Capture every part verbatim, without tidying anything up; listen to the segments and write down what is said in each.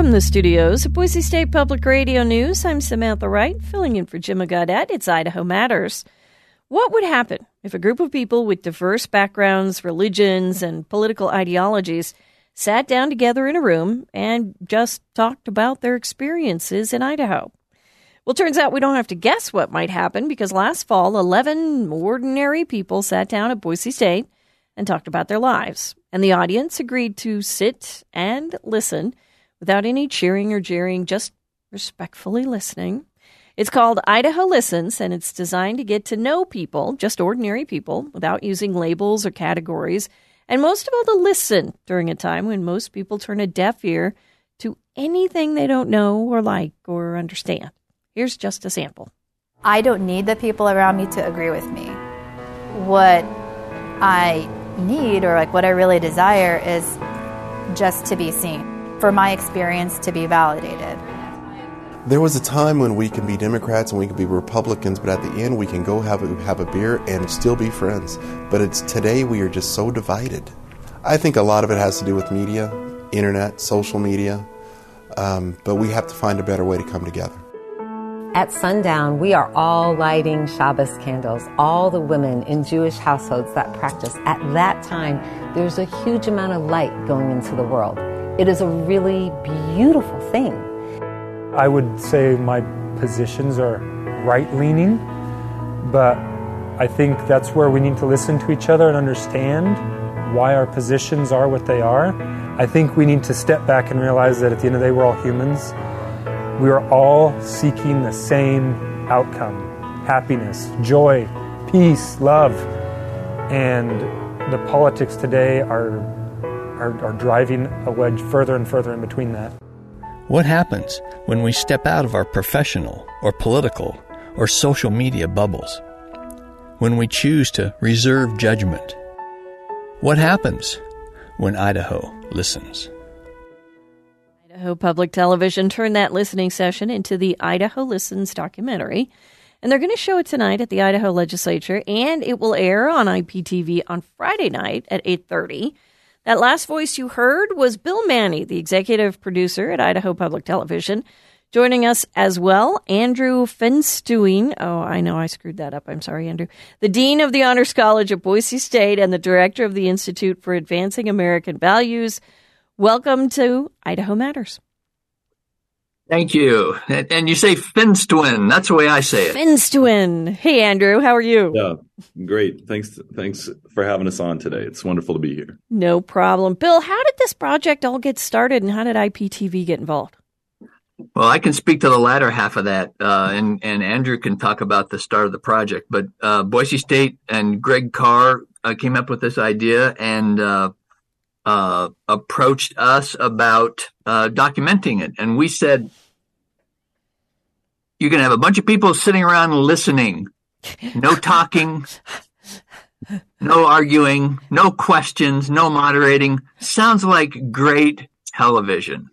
From the studios of Boise State Public Radio News, I'm Samantha Wright, filling in for Jim Gaudette. It's Idaho Matters. What would happen if a group of people with diverse backgrounds, religions, and political ideologies sat down together in a room and just talked about their experiences in Idaho? Well, turns out we don't have to guess what might happen, because last fall, eleven ordinary people sat down at Boise State and talked about their lives. And the audience agreed to sit and listen without any cheering or jeering, just respectfully listening. It's called Idaho Listens, and it's designed to get to know people, just ordinary people, without using labels or categories, and most of all to listen during a time when most people turn a deaf ear to anything they don't know or like or understand. Here's just a sample. I don't need the people around me to agree with me. What I need, or like what I really desire, is just to be seen, for my experience to be validated. There was a time when we can be Democrats and we can be Republicans, but at the end we can go have a, have a beer and still be friends. But it's today we are just so divided. I think a lot of it has to do with media, internet, social media, um, but we have to find a better way to come together. At sundown, we are all lighting Shabbos candles, all the women in Jewish households that practice. At that time, there's a huge amount of light going into the world. It is a really beautiful thing. I would say my positions are right-leaning, but I think that's where we need to listen to each other and understand why our positions are what they are. I think we need to step back and realize that at the end of the day, we're all humans. We are all seeking the same outcome: happiness, joy, peace, love. And the politics today are, are, are driving a wedge further and further in between that. What happens when we step out of our professional or political or social media bubbles? When we choose to reserve judgment? What happens when Idaho listens? Idaho Public Television turned that listening session into the Idaho Listens documentary, and they're going to show it tonight at the Idaho Legislature, and it will air on I P T V on Friday night at eight thirty. That last voice you heard was Bill Manny, the executive producer at Idaho Public Television. Joining us as well, Andrew Fenstewing. Oh, I know I screwed that up. I'm sorry, Andrew. The Dean of the Honors College at Boise State and the Director of the Institute for Advancing American Values. Welcome to Idaho Matters. Thank you. And you say Fenstewing. That's the way I say it. Fenstewing. Hey, Andrew. How are you? Yeah, great. Thanks Thanks for having us on today. It's wonderful to be here. No problem. Bill, how did this project all get started, and how did I P T V get involved? Well, I can speak to the latter half of that, uh, and, and Andrew can talk about the start of the project. But uh, Boise State and Greg Carr uh, came up with this idea and uh, uh, approached us about uh, documenting it. And we said, you're going to have a bunch of people sitting around listening, no talking, no arguing, no questions, no moderating. Sounds like great television.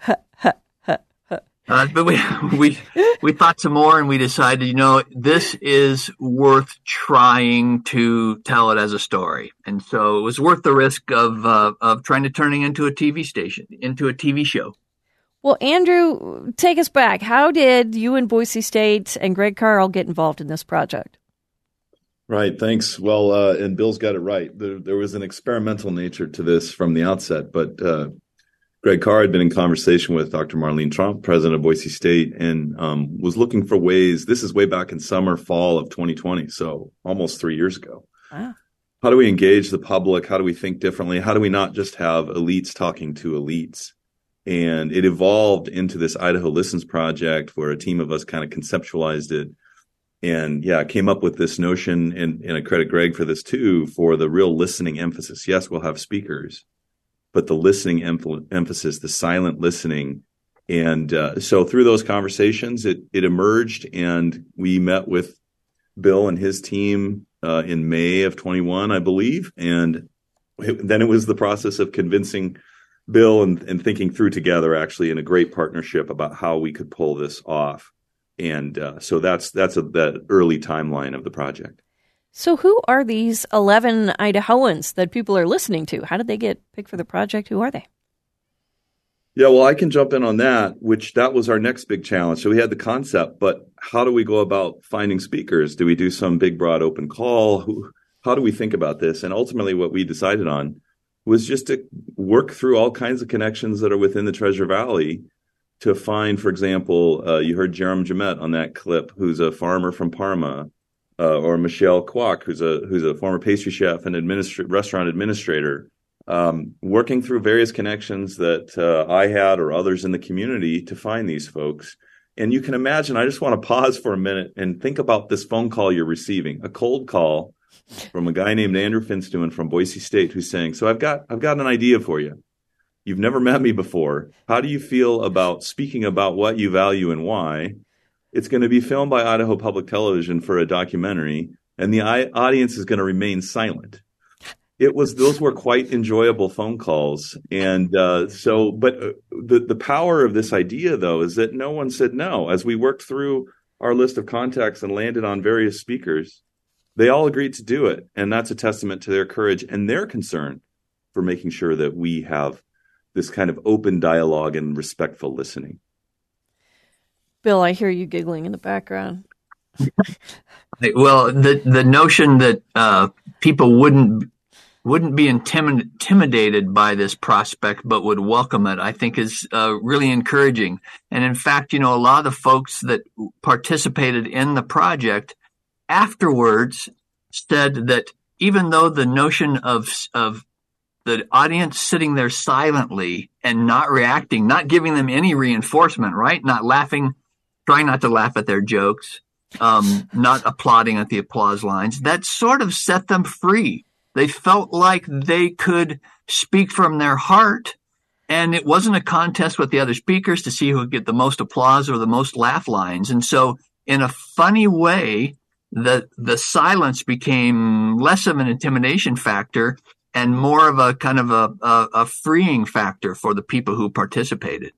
Uh, but we we we thought some more, and we decided, you know, this is worth trying to tell it as a story, and so it was worth the risk of uh, of trying to turn it into a T V station, into a T V show. Well, Andrew, take us back. How did you and Boise State and Greg Carr all get involved in this project? Right. Thanks. Well, uh, and Bill's got it right. There, there was an experimental nature to this from the outset, but uh, Greg Carr had been in conversation with Doctor Marlene Trump, president of Boise State, and um, was looking for ways. This is way back in summer, fall of twenty twenty, so almost three years ago. Wow. How do we engage the public? How do we think differently? How do we not just have elites talking to elites? And it evolved into this Idaho Listens project, where a team of us kind of conceptualized it. And yeah, came up with this notion, and, and I credit Greg for this too, for the real listening emphasis. Yes, we'll have speakers, but the listening em- emphasis, the silent listening. And uh, so through those conversations, it it emerged, and we met with Bill and his team uh, in May of twenty-one, I believe. And it, then it was the process of convincing Bill and, and thinking through together, actually, in a great partnership about how we could pull this off. And uh, so that's that's a, that early timeline of the project. So who are these eleven Idahoans that people are listening to? How did they get picked for the project? Who are they? Yeah, well, I can jump in on that, which that was our next big challenge. So we had the concept, but how do we go about finding speakers? Do we do some big, broad open call? Who, how do we think about this? And ultimately what we decided on was just to work through all kinds of connections that are within the Treasure Valley to find, for example, uh, you heard Jerem Jamet on that clip, who's a farmer from Parma, uh, or Michelle Kwok, who's a who's a former pastry chef and administra- restaurant administrator, um, working through various connections that uh, I had or others in the community to find these folks. And you can imagine, I just want to pause for a minute and think about this phone call you're receiving, a cold call from a guy named Andrew Finstuen from Boise State, who's saying, so I've got I've got an idea for you. You've never met me before. How do you feel about speaking about what you value and why? It's going to be filmed by Idaho Public Television for a documentary, and the audience is going to remain silent. It was those were quite enjoyable phone calls, and uh, so. But uh, the the power of this idea, though, is that no one said no. As we worked through our list of contacts and landed on various speakers, they all agreed to do it, and that's a testament to their courage and their concern for making sure that we have this kind of open dialogue and respectful listening. Bill, I hear you giggling in the background. Well, the the notion that uh, people wouldn't wouldn't be intimid- intimidated by this prospect, but would welcome it, I think is uh, really encouraging. And in fact, you know, a lot of the folks that participated in the project afterwards said that even though the notion of of the audience sitting there silently and not reacting, not giving them any reinforcement, right? Not laughing, trying not to laugh at their jokes, um, not applauding at the applause lines, that sort of set them free. They felt like they could speak from their heart, and it wasn't a contest with the other speakers to see who would get the most applause or the most laugh lines. And so in a funny way, the the silence became less of an intimidation factor and more of a kind of a, a, a freeing factor for the people who participated.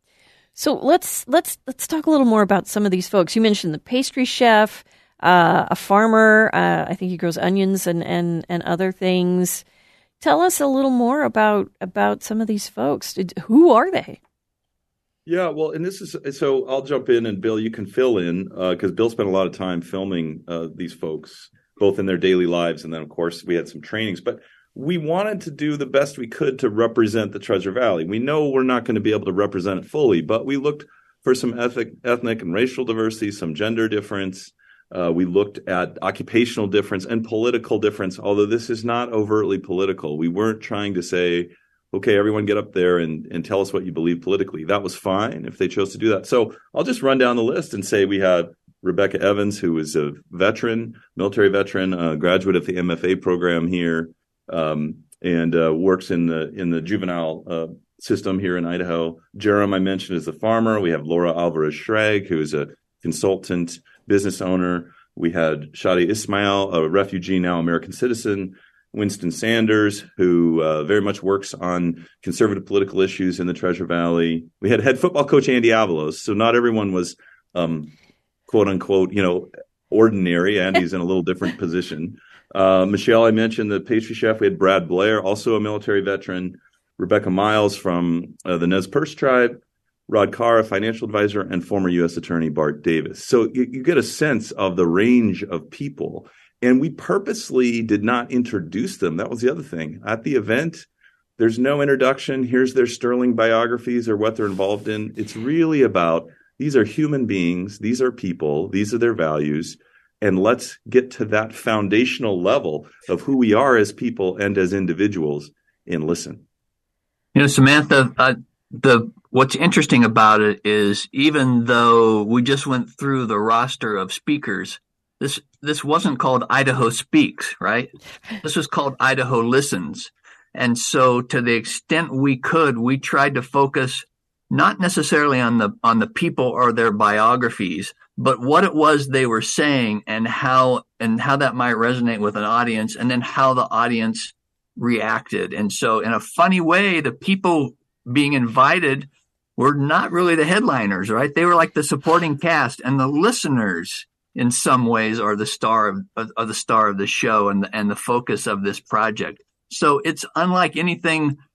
So let's let's let's talk a little more about some of these folks. You mentioned the pastry chef, uh, a farmer. Uh, I think he grows onions and, and, and other things. Tell us a little more about about some of these folks. Did, who are they? Yeah, well, and this is so. I'll jump in, and Bill, you can fill in because uh, Bill spent a lot of time filming uh, these folks, both in their daily lives, and then of course we had some trainings, but. We wanted to do the best we could to represent the Treasure Valley. We know we're not going to be able to represent it fully, but we looked for some ethnic, ethnic and racial diversity, some gender difference. Uh, we looked at occupational difference and political difference, although this is not overtly political. We weren't trying to say, okay, everyone get up there and, and tell us what you believe politically. That was fine if they chose to do that. So I'll just run down the list and say we had Rebecca Evans, who is a veteran, military veteran, a graduate of the M F A program here. Um, and uh, works in the in the juvenile uh, system here in Idaho. Jerem, I mentioned, is a farmer. We have Laura Alvarez-Schrag, who is a consultant, business owner. We had Shadi Ismail, a refugee, now American citizen. Winston Sanders, who uh, very much works on conservative political issues in the Treasure Valley. We had head football coach Andy Avalos. So not everyone was, um, quote unquote, you know, ordinary. Andy's in a little different position. Uh, Michelle, I mentioned the pastry chef. We had Brad Blair, also a military veteran. Rebecca Miles from uh, the Nez Perce tribe. Rod Carr, a financial advisor, and former U S Attorney Bart Davis. So you, you get a sense of the range of people. And we purposely did not introduce them. That was the other thing. At the event, there's no introduction. Here's their sterling biographies or what they're involved in. It's really about these are human beings. These are people. These are their values. And let's get to that foundational level of who we are as people and as individuals and listen. You know, Samantha, uh, the what's interesting about it is even though we just went through the roster of speakers, this this wasn't called Idaho Speaks, right? This was called Idaho Listens. And so to the extent we could, we tried to focus not necessarily on the on the people or their biographies, but what it was they were saying and how and how that might resonate with an audience, and then how the audience reacted. And so in a funny way, the people being invited were not really the headliners, right? They were like the supporting cast, and the listeners in some ways are the star of, of the star of the show and the, and the focus of this project. So it's unlike anything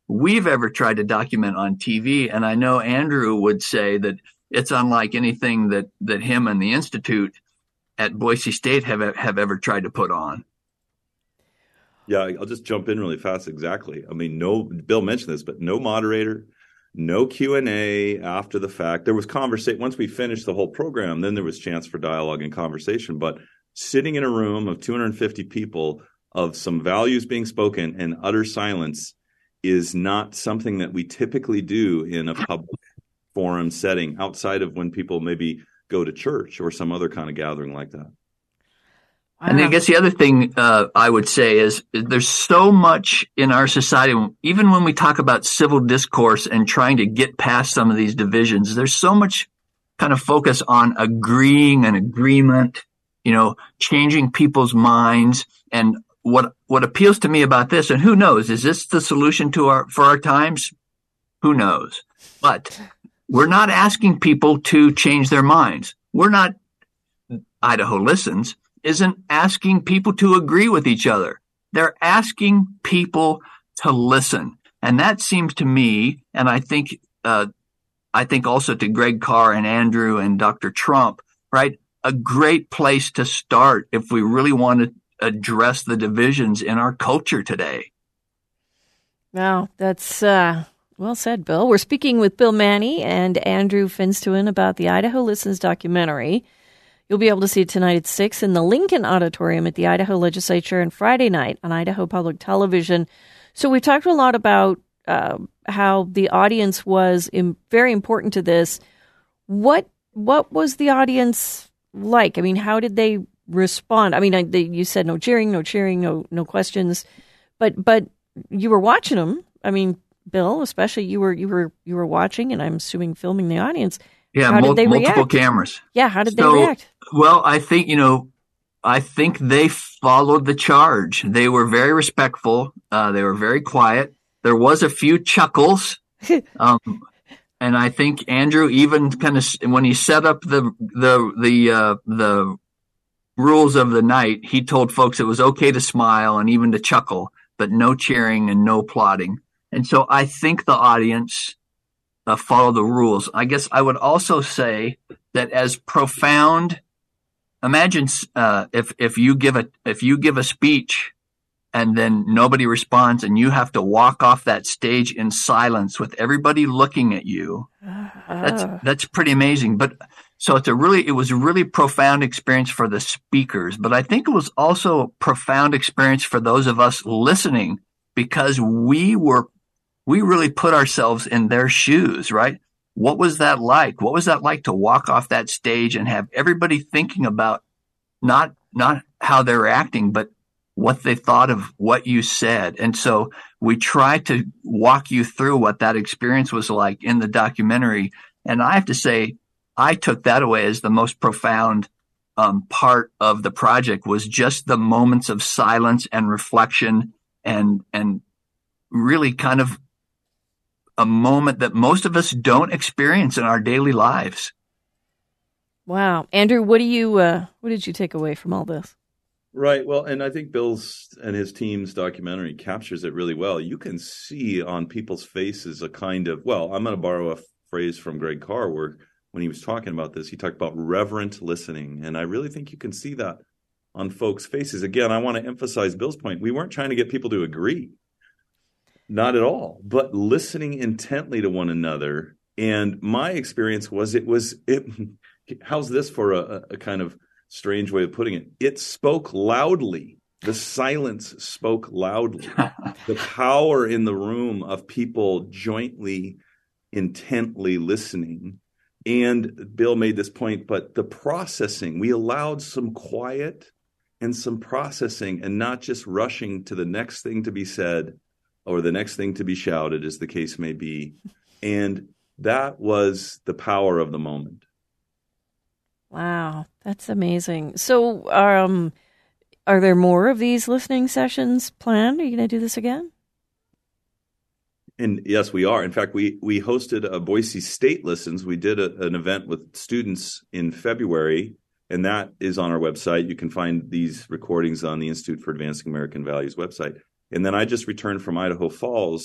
we've ever tried to document on T V. And I know Andrew would say that it's unlike anything that, that him and the Institute at Boise State have have ever tried to put on. Yeah, I'll just jump in really fast. Exactly. I mean, no, Bill mentioned this, but no moderator, no Q and A after the fact. There was conversation. Once we finished the whole program, then there was chance for dialogue and conversation. But sitting in a room of two hundred fifty people, of some values being spoken and utter silence, is not something that we typically do in a public forum setting outside of when people maybe go to church or some other kind of gathering like that. Wow. And I guess the other thing uh, I would say is there's so much in our society, even when we talk about civil discourse and trying to get past some of these divisions, there's so much kind of focus on agreeing and agreement, you know, changing people's minds. And what what appeals to me about this, and who knows, is this the solution to our for our times? Who knows? But we're not asking people to change their minds. We're not, Idaho Listens isn't asking people to agree with each other. They're asking people to listen. And that seems to me, and I think, uh, I think also to Greg Carr and Andrew and Doctor Trump, right? A great place to start if we really want to address the divisions in our culture today. Wow, that's uh, well said, Bill. We're speaking with Bill Manny and Andrew Finstuen about the Idaho Listens documentary. You'll be able to see it tonight at six in the Lincoln Auditorium at the Idaho Legislature and Friday night on Idaho Public Television. So we talked a lot about uh, how the audience was im- very important to this. What what was the audience like? I mean, how did they respond? I mean, I, they, you said no cheering, no cheering, no no questions, but but you were watching them. I mean, Bill, especially you were you were you were watching, and I'm assuming filming the audience. Yeah, how mul- did they multiple react? cameras. Yeah, how did so, they react? Well, I think, you know, I think they followed the charge. They were very respectful. Uh, they were very quiet. There was a few chuckles. um, and I think Andrew even kind of, when he set up the, the, the, uh, the rules of the night, he told folks it was okay to smile and even to chuckle, but no cheering and no applauding. And so I think the audience Uh, follow the rules. I guess I would also say that as profound, imagine uh, if if you give a if you give a speech and then nobody responds and you have to walk off that stage in silence with everybody looking at you. Uh, that's that's pretty amazing. But so it's a really it was a really profound experience for the speakers. But I think it was also a profound experience for those of us listening, because we were. We really put ourselves in their shoes, right? What was that like? What was that like to walk off that stage and have everybody thinking about not not how they're acting, but what they thought of what you said? And so we try to walk you through what that experience was like in the documentary. And I have to say, I took that away as the most profound um, part of the project, was just the moments of silence and reflection and and really kind of a moment that most of us don't experience in our daily lives. Wow. Andrew, what do you, uh, what did you take away from all this? Right. Well, and I think Bill's and his team's documentary captures it really well. You can see on people's faces a kind of, well, I'm going to borrow a phrase from Greg Carr, where when he was talking about this, he talked about reverent listening. And I really think you can see that on folks' faces. Again, I want to emphasize Bill's point. We weren't trying to get people to agree. Not at all, but listening intently to one another. And my experience was it was, it. how's this for a, a kind of strange way of putting it? It spoke loudly. The silence spoke loudly. The power in the room of people jointly, intently listening. And Bill made this point, but the processing, we allowed some quiet and some processing, and not just rushing to the next thing to be said or the next thing to be shouted, as the case may be. And that was the power of the moment. Wow, that's amazing. So um, are there more of these listening sessions planned? Are you going to do this again? And yes, we are. In fact, we we hosted a Boise State Listens. We did a, an event with students in February, and that is on our website. You can find these recordings on the Institute for Advancing American Values website. And then I just returned from Idaho Falls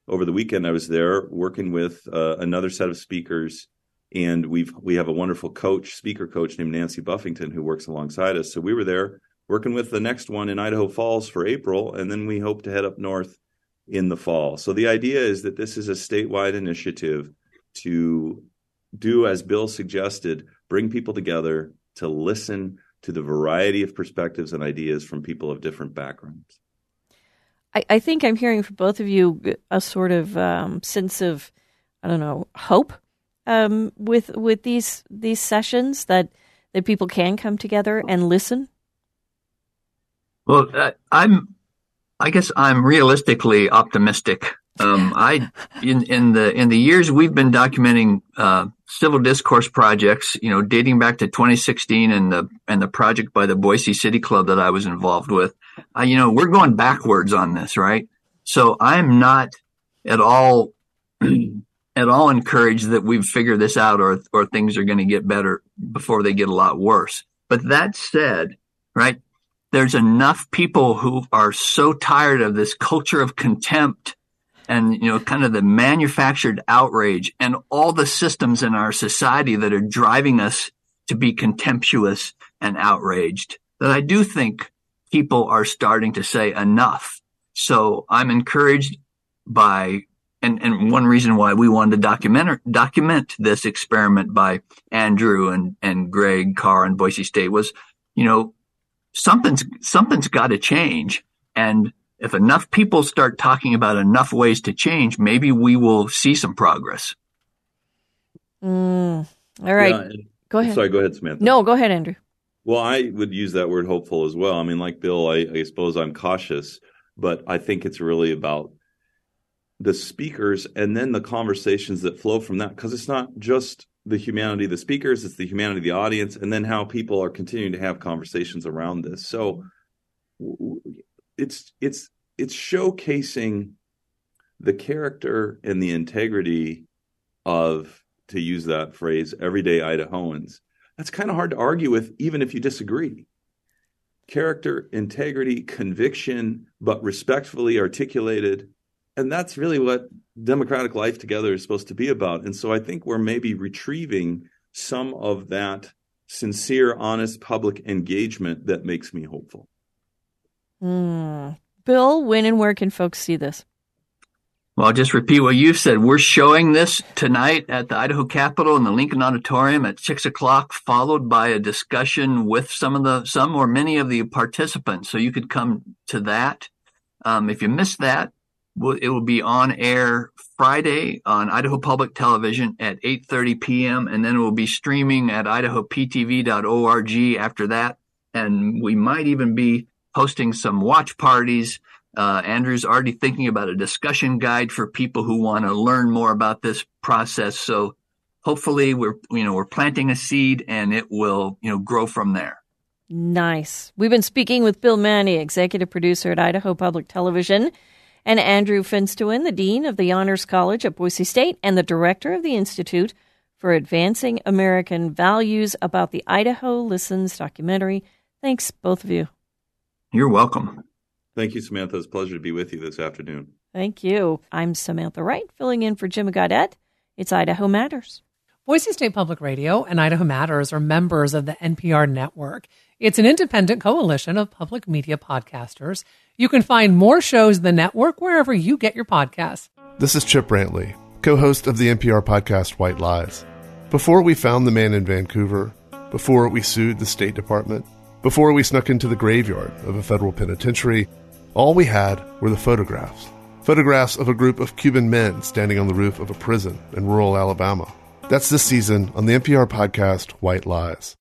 over the weekend, I was there working with uh, another set of speakers, and we've we have a wonderful coach, speaker coach named Nancy Buffington, who works alongside us. So we were there working with the next one in Idaho Falls for April, and then we hope to head up north in the fall. So the idea is that this is a statewide initiative to do, as Bill suggested, bring people together to listen to the variety of perspectives and ideas from people of different backgrounds. I, I think I'm hearing from both of you a sort of um, sense of, I don't know, hope um, with with these these sessions that that people can come together and listen. Well, uh, I'm, I guess I'm realistically optimistic. Um, I in in the in the years we've been documenting uh, civil discourse projects, you know, dating back to twenty sixteen and the and the project by the Boise City Club that I was involved with. Uh, you know, we're going backwards on this, right? So I'm not at all at all encouraged that we've figured this out or or things are going to get better before they get a lot worse. But that said, right, there's enough people who are so tired of this culture of contempt and, you know, kind of the manufactured outrage and all the systems in our society that are driving us to be contemptuous and outraged, that I do think people are starting to say enough. So I'm encouraged by, and, and one reason why we wanted to document, document this experiment by Andrew and, and Greg Carr and Boise State was, you know, something's, something's got to change. And if enough people start talking about enough ways to change, maybe we will see some progress. Mm, all right. Yeah, go ahead. Sorry, go ahead, Samantha. No, go ahead, Andrew. Well, I would use that word hopeful as well. I mean, like Bill, I, I suppose I'm cautious, but I think it's really about the speakers and then the conversations that flow from that, because it's not just the humanity of the speakers, it's the humanity of the audience, and then how people are continuing to have conversations around this. So it's it's it's showcasing the character and the integrity of, to use that phrase, everyday Idahoans. That's kind of hard to argue with, even if you disagree. Character, integrity, conviction, but respectfully articulated. And that's really what democratic life together is supposed to be about. And so I think we're maybe retrieving some of that sincere, honest public engagement that makes me hopeful. Mm. Bill, when and where can folks see this? Well, I'll just repeat what you've said. We're showing this tonight at the Idaho Capitol in the Lincoln Auditorium at six o'clock, followed by a discussion with some of the, some or many of the participants. So you could come to that. Um, if you missed that, it will be on air Friday on Idaho Public Television at eight thirty p.m. and then it will be streaming at idaho p t v dot org after that. And we might even be hosting some watch parties. Uh, Andrew's already thinking about a discussion guide for people who want to learn more about this process. So hopefully we're, you know, we're planting a seed and it will, you know, grow from there. Nice. We've been speaking with Bill Manny, executive producer at Idaho Public Television, and Andrew Finstuen, the dean of the Honors College at Boise State and the director of the Institute for Advancing American Values, about the Idaho Listens documentary. Thanks, both of you. You're welcome. Thank you, Samantha. It's a pleasure to be with you this afternoon. Thank you. I'm Samantha Wright, filling in for Jim Gaudet. It's Idaho Matters. Boise State Public Radio and Idaho Matters are members of the N P R network. It's an independent coalition of public media podcasters. You can find more shows in the network wherever you get your podcasts. This is Chip Brantley, co-host of the N P R podcast White Lies. Before we found the man in Vancouver, before we sued the State Department, before we snuck into the graveyard of a federal penitentiary, all we had were the photographs. Photographs of a group of Cuban men standing on the roof of a prison in rural Alabama. That's this season on the N P R podcast White Lies.